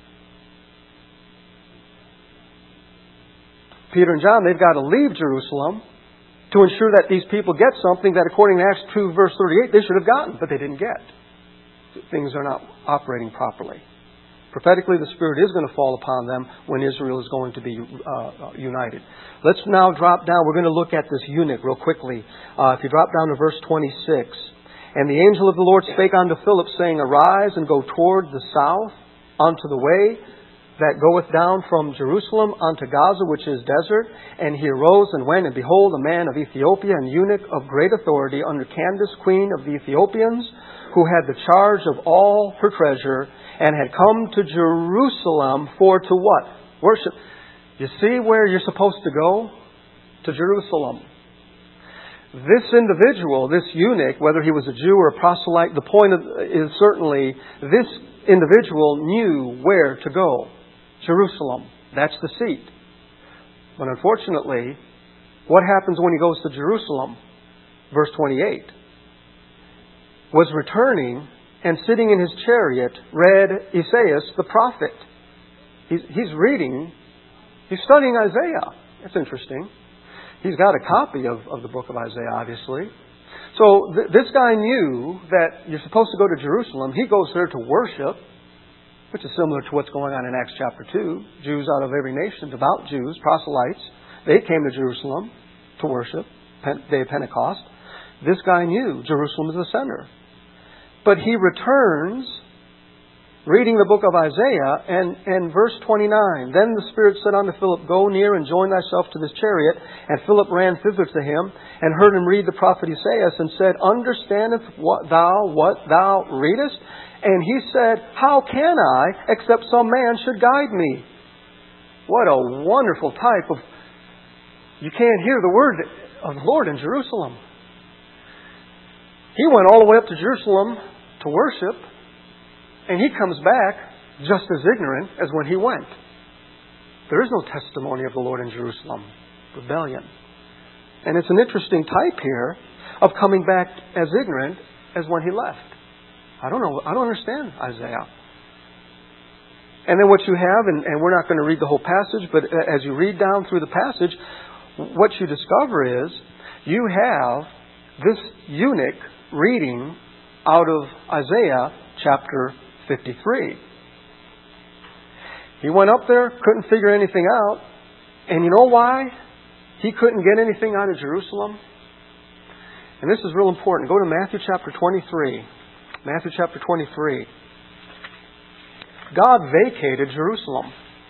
Peter and John, they've got to leave Jerusalem to ensure that these people get something that, according to Acts 2, verse 38, they should have gotten, but they didn't get. Things are not operating properly. Prophetically, the Spirit is going to fall upon them when Israel is going to be united. Let's now drop down. We're going to look at this eunuch real quickly. If you drop down to verse 26. And the angel of the Lord spake unto Philip, saying, Arise and go toward the south unto the way that goeth down from Jerusalem unto Gaza, which is desert. And he arose and went, and behold, a man of Ethiopia, an eunuch of great authority, under Candace, queen of the Ethiopians, who had the charge of all her treasure, and had come to Jerusalem for to what? Worship. You see where you're supposed to go? To Jerusalem. This individual, this eunuch, whether he was a Jew or a proselyte, the point is certainly this individual knew where to go. Jerusalem. That's the seat. But unfortunately, what happens when he goes to Jerusalem? Verse 28. Was returning and sitting in his chariot read Esaias the prophet. He's reading, he's studying Isaiah. That's interesting. He's got a copy of the book of Isaiah, obviously. So this guy knew that you're supposed to go to Jerusalem. He goes there to worship, which is similar to what's going on in Acts chapter 2. Jews out of every nation, devout Jews, proselytes, they came to Jerusalem to worship, day of Pentecost. This guy knew Jerusalem is the center. But he returns, reading the book of Isaiah, and verse 29, Then the Spirit said unto Philip, Go near and join thyself to this chariot. And Philip ran thither to him, and heard him read the prophet Esaias, and said, Understandest what thou readest? And he said, How can I, except some man should guide me? What a wonderful type of... You can't hear the word of the Lord in Jerusalem. He went all the way up to Jerusalem to worship, and he comes back just as ignorant as when he went. There is no testimony of the Lord in Jerusalem. Rebellion. And it's an interesting type here of coming back as ignorant as when he left. I don't understand Isaiah. And then what you have, and we're not going to read the whole passage, but as you read down through the passage, what you discover is you have this eunuch reading out of Isaiah chapter 53. He went up there, couldn't figure anything out. And you know why he couldn't get anything out of Jerusalem? And this is real important. Go to Matthew chapter 23. Matthew chapter 23. God vacated Jerusalem.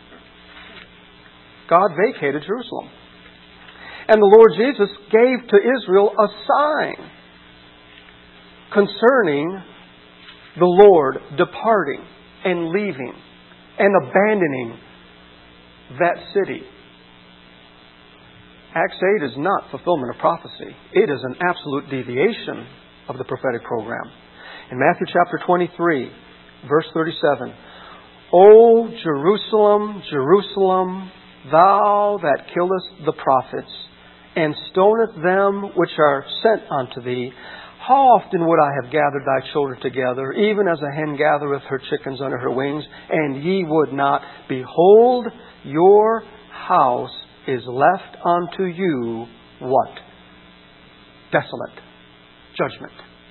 God vacated Jerusalem. And the Lord Jesus gave to Israel a sign concerning the Lord departing and leaving and abandoning that city. Acts 8 is not fulfillment of prophecy. It is an absolute deviation of the prophetic program. In Matthew chapter 23, verse 37, O Jerusalem, Jerusalem, thou that killest the prophets, and stonest them which are sent unto thee, how often would I have gathered thy children together, even as a hen gathereth her chickens under her wings, and ye would not? Behold, your house is left unto you, what? Desolate. Judgment.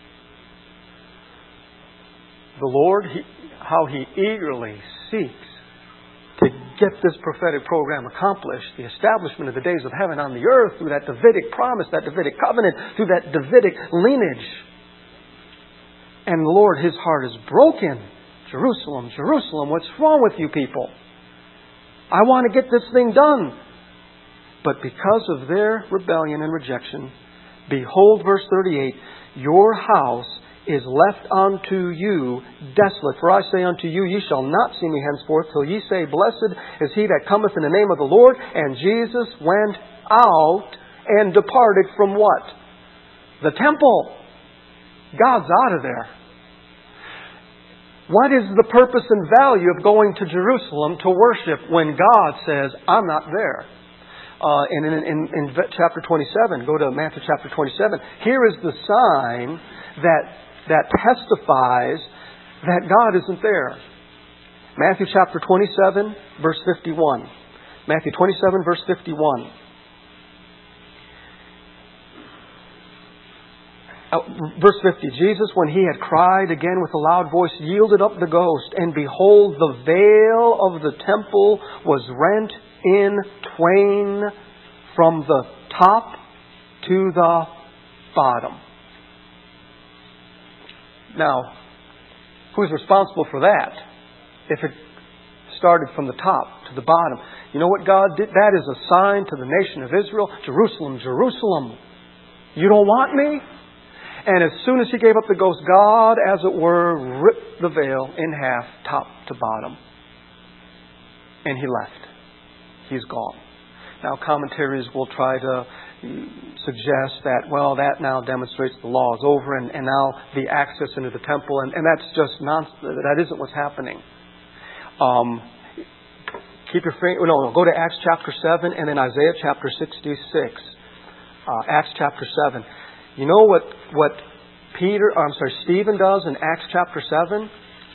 The Lord, how He eagerly seeks to get this prophetic program accomplished, the establishment of the days of heaven on the earth through that Davidic promise, that Davidic covenant, through that Davidic lineage. And the Lord, His heart is broken. Jerusalem, Jerusalem, what's wrong with you people? I want to get this thing done. But because of their rebellion and rejection, behold, verse 38, your house is left unto you desolate. For I say unto you, ye shall not see me henceforth, till ye say, Blessed is he that cometh in the name of the Lord. And Jesus went out and departed from what? The temple. God's out of there. What is the purpose and value of going to Jerusalem to worship when God says, I'm not there? And in chapter 27, go to Matthew chapter 27, here is the sign that testifies that God isn't there. Matthew chapter 27, verse 51. Matthew 27, verse 51. Verse 50, Jesus, when He had cried again with a loud voice, yielded up the ghost, and behold, the veil of the temple was rent in twain from the top to the bottom. Now, who's responsible for that? If it started from the top to the bottom. You know what God did? That is a sign to the nation of Israel. Jerusalem, Jerusalem, you don't want me? And as soon as He gave up the ghost, God, as it were, ripped the veil in half, top to bottom. And He left. He's gone. Now, commentaries will try to suggest that, well, that now demonstrates the law is over and now the access into the temple, and that's just nonsense. That isn't what's happening. Keep your finger. No, go to Acts chapter 7 and then Isaiah chapter 66. Acts chapter 7. You know what Stephen does in Acts chapter 7?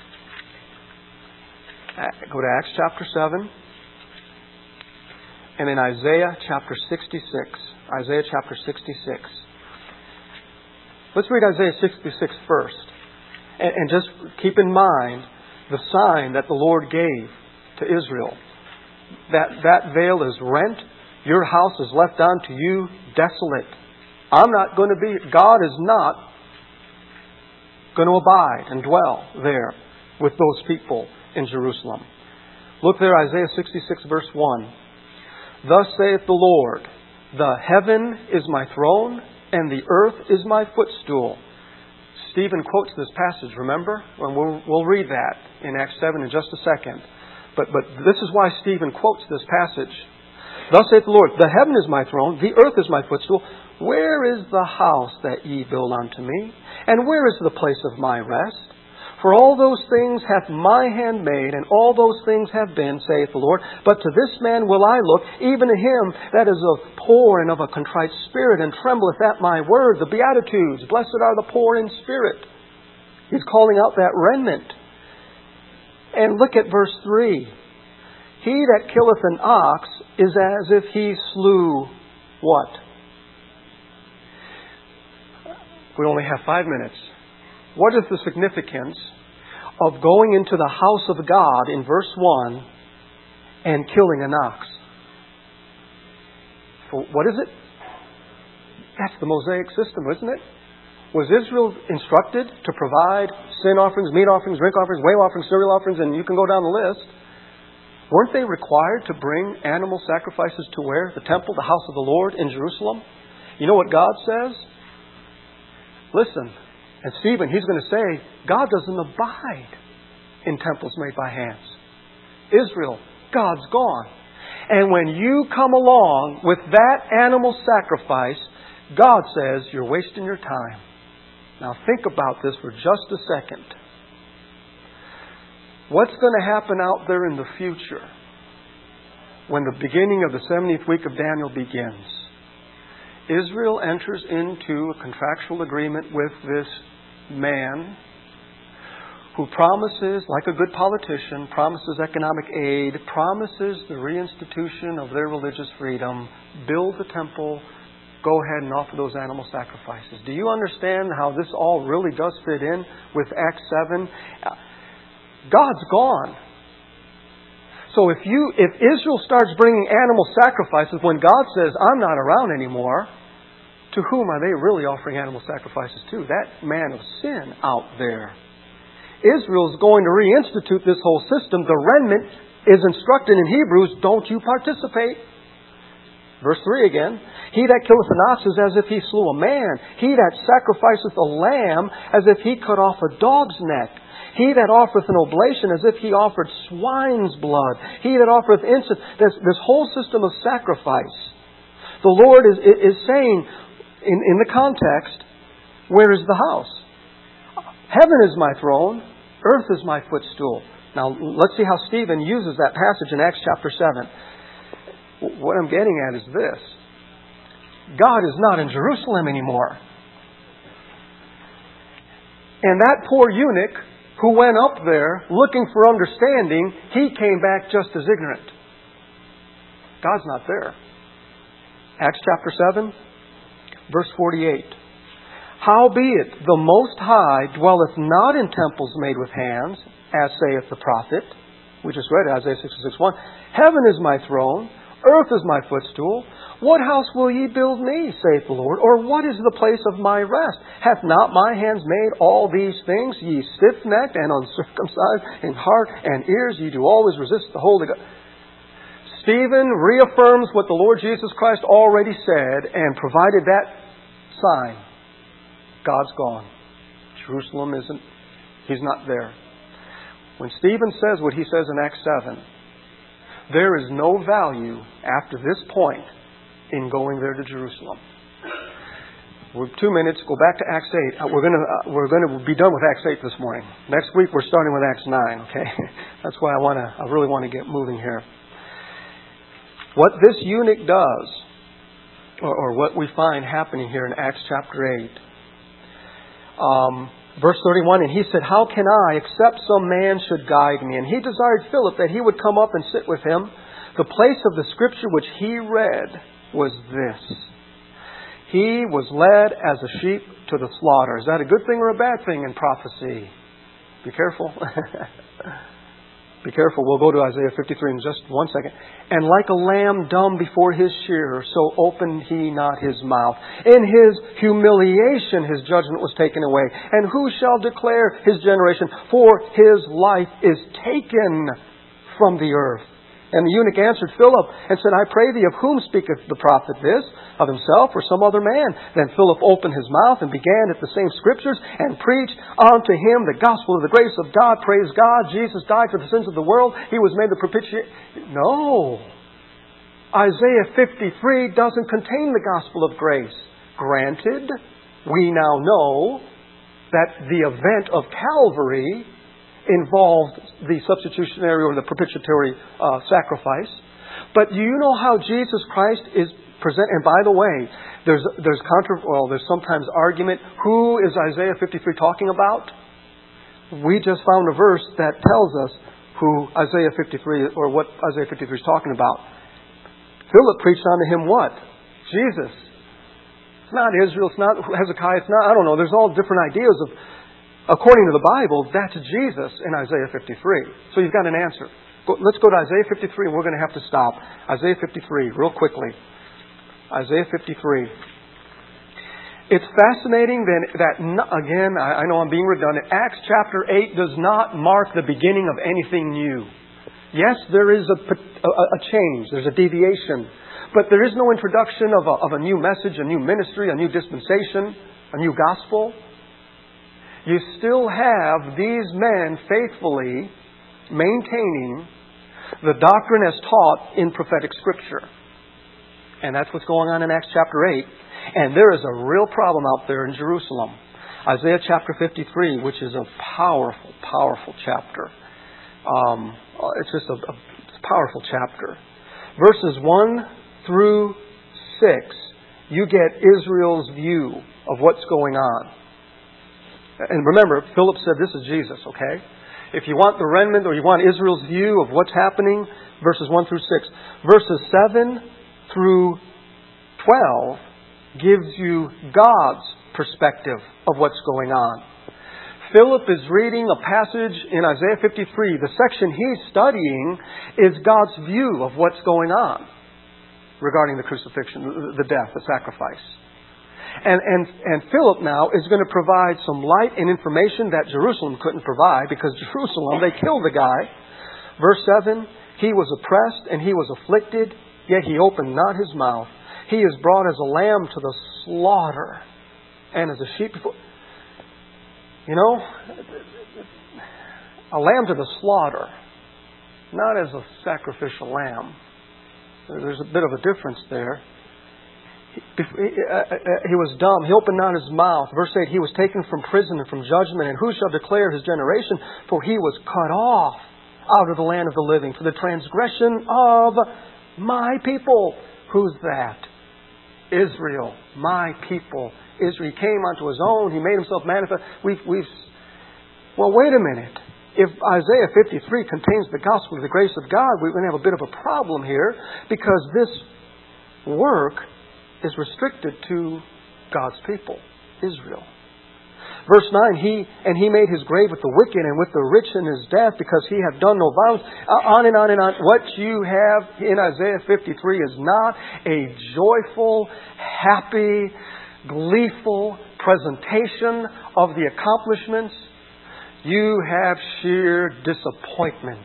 Go to Acts chapter 7 and then Isaiah chapter 66. Isaiah chapter 66. Let's read Isaiah 66 first. And just keep in mind the sign that the Lord gave to Israel. That veil is rent. Your house is left unto you desolate. God is not going to abide and dwell there with those people in Jerusalem. Look there, Isaiah 66 verse 1. Thus saith the Lord, the heaven is my throne, and the earth is my footstool. Stephen quotes this passage, remember? We'll read that in Acts 7 in just a second. But this is why Stephen quotes this passage. Thus saith the Lord, the heaven is my throne, the earth is my footstool. Where is the house that ye build unto me? And where is the place of my rest? For all those things hath my hand made, and all those things have been, saith the Lord. But to this man will I look, even to him that is of poor and of a contrite spirit, and trembleth at my word. The Beatitudes, blessed are the poor in spirit. He's calling out that remnant. And look at verse 3. He that killeth an ox is as if he slew what? We only have 5 minutes. What is the significance of going into the house of God in verse 1 and killing an ox? What is it? That's the Mosaic system, isn't it? Was Israel instructed to provide sin offerings, meat offerings, drink offerings, wave offerings, cereal offerings, and you can go down the list? Weren't they required to bring animal sacrifices to where? The temple, the house of the Lord in Jerusalem? You know what God says? Listen, and Stephen, he's going to say, God doesn't abide in temples made by hands. Israel, God's gone. And when you come along with that animal sacrifice, God says, you're wasting your time. Now think about this for just a second. What's going to happen out there in the future when the beginning of the 70th week of Daniel begins? Israel enters into a contractual agreement with this man who promises, like a good politician, promises economic aid, promises the reinstitution of their religious freedom, build the temple, go ahead and offer those animal sacrifices. Do you understand how this all really does fit in with Acts 7? God's gone. So if Israel starts bringing animal sacrifices when God says, I'm not around anymore, to whom are they really offering animal sacrifices to? That man of sin out there. Israel is going to reinstitute this whole system. The remnant is instructed in Hebrews, don't you participate. Verse 3 again. He that killeth an ox is as if he slew a man. He that sacrificeth a lamb as if he cut off a dog's neck. He that offereth an oblation as if he offered swine's blood. He that offereth incense. This whole system of sacrifice. The Lord is saying, in the context, where is the house? Heaven is my throne, earth is my footstool. Now, let's see how Stephen uses that passage in Acts chapter 7. What I'm getting at is this. God is not in Jerusalem anymore. And that poor eunuch who went up there looking for understanding, he came back just as ignorant. God's not there. Acts chapter 7. Verse 48. Howbeit the Most High dwelleth not in temples made with hands, as saith the prophet. We just read Isaiah 66:1. Heaven is my throne, Earth is my footstool. What house will ye build me, saith the Lord? Or what is the place of my rest? Hath not my hands made all these things? Ye stiff-necked and uncircumcised in heart and ears, ye do always resist the Holy God. Stephen reaffirms what the Lord Jesus Christ already said and provided that sign. God's gone. Jerusalem isn't. He's not there. When Stephen says what he says in Acts 7, there is no value after this point in going there to Jerusalem. We're 2 minutes. Go back to Acts 8. We're going to be done with Acts 8 this morning. Next week we're starting with Acts 9. Okay, that's why I really want to get moving here. What this eunuch does, or what we find happening here in Acts chapter 8. Verse 31, and he said, how can I, except some man should guide me? And he desired Philip that he would come up and sit with him. The place of the scripture which he read was this. He was led as a sheep to the slaughter. Is that a good thing or a bad thing in prophecy? Be careful. Be careful. We'll go to Isaiah 53 in just 1 second. And like a lamb dumb before his shearer, so opened he not his mouth. In his humiliation his judgment was taken away. And who shall declare his generation? For his life is taken from the earth. And the eunuch answered Philip and said, I pray thee, of whom speaketh the prophet this? Of himself or some other man? Then Philip opened his mouth and began at the same scriptures and preached unto him the gospel of the grace of God. Praise God. Jesus died for the sins of the world. He was made the propitiation. No. Isaiah 53 doesn't contain the gospel of grace. Granted, we now know that the event of Calvary involved the substitutionary or the propitiatory sacrifice. But do you know how Jesus Christ is present? And by the way, there's sometimes argument. Who is Isaiah 53 talking about? We just found a verse that tells us who Isaiah 53 or what Isaiah 53 is talking about. Philip preached unto him what? Jesus. It's not Israel. It's not Hezekiah. It's not. I don't know. There's all different ideas of. According to the Bible, that's Jesus in Isaiah 53. So you've got an answer. Let's go to Isaiah 53 and we're going to have to stop. Isaiah 53, real quickly. Isaiah 53. It's fascinating that again, I know I'm being redundant, Acts chapter 8 does not mark the beginning of anything new. Yes, there is a change, there's a deviation. But there is no introduction of a new message, a new ministry, a new dispensation, a new gospel. You still have these men faithfully maintaining the doctrine as taught in prophetic scripture. And that's what's going on in Acts chapter 8. And there is a real problem out there in Jerusalem. Isaiah chapter 53, which is a powerful, powerful chapter. It's just a powerful chapter. Verses 1 through 6, you get Israel's view of what's going on. And remember, Philip said this is Jesus, okay? If you want the remnant or you want Israel's view of what's happening, verses 1 through 6. Verses 7 through 12 gives you God's perspective of what's going on. Philip is reading a passage in Isaiah 53. The section he's studying is God's view of what's going on regarding the crucifixion, the death, the sacrifice. And Philip now is going to provide some light and information that Jerusalem couldn't provide, because Jerusalem, they killed the guy. Verse 7, he was oppressed and he was afflicted, yet he opened not his mouth. He is brought as a lamb to the slaughter, and as a sheep before. You know, a lamb to the slaughter, not as a sacrificial lamb. There's a bit of a difference there. He was dumb. He opened not his mouth. Verse 8, he was taken from prison and from judgment. And who shall declare his generation? For he was cut off out of the land of the living for the transgression of my people. Who's that? Israel. My people. Israel. He came unto his own. He made himself manifest. Well, wait a minute. If Isaiah 53 contains the gospel of the grace of God, we're going to have a bit of a problem here, because this work is restricted to God's people, Israel. Verse 9, He made His grave with the wicked and with the rich in His death, because He hath done no violence. On and on and on. What you have in Isaiah 53 is not a joyful, happy, gleeful presentation of the accomplishments. You have sheer disappointment.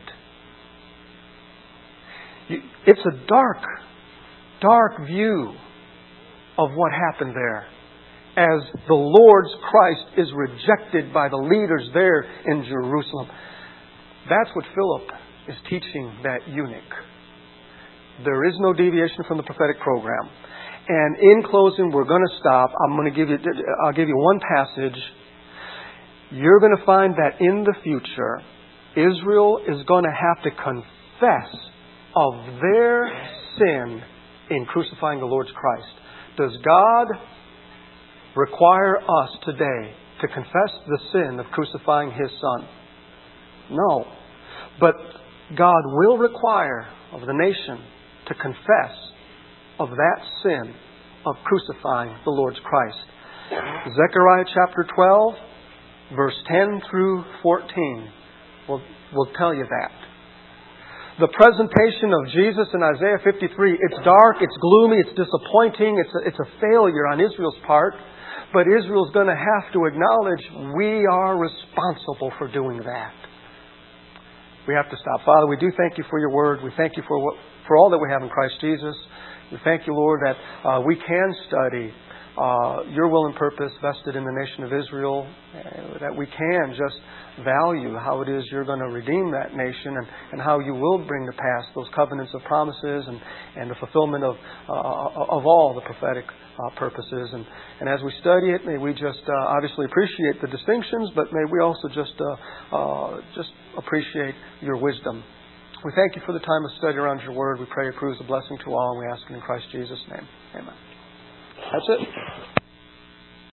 It's a dark view of what happened there, as the Lord's Christ is rejected by the leaders there in Jerusalem. That's what Philip is teaching that eunuch. There is no deviation from the prophetic program. And in closing, we're going to stop. I'll give you one passage. You're going to find that in the future, Israel is going to have to confess of their sin in crucifying the Lord's Christ. Does God require us today to confess the sin of crucifying His Son? No. But God will require of the nation to confess of that sin of crucifying the Lord's Christ. Zechariah chapter 12, verse 10 through 14 will tell you that. The presentation of Jesus in Isaiah 53, it's dark, it's gloomy, it's disappointing, it's a failure on Israel's part. But Israel's going to have to acknowledge we are responsible for doing that. We have to stop. Father, we do thank You for Your Word. We thank You for all that we have in Christ Jesus. We thank You, Lord, that we can study Your will and purpose vested in the nation of Israel, that we can just value how it is You're going to redeem that nation, and how You will bring to pass those covenants of promises and the fulfillment of all the prophetic purposes. And as we study it, may we just obviously appreciate the distinctions, but may we also just appreciate Your wisdom. We thank You for the time of study around Your Word. We pray it proves a blessing to all, and we ask it in Christ Jesus' name. Amen. That's it.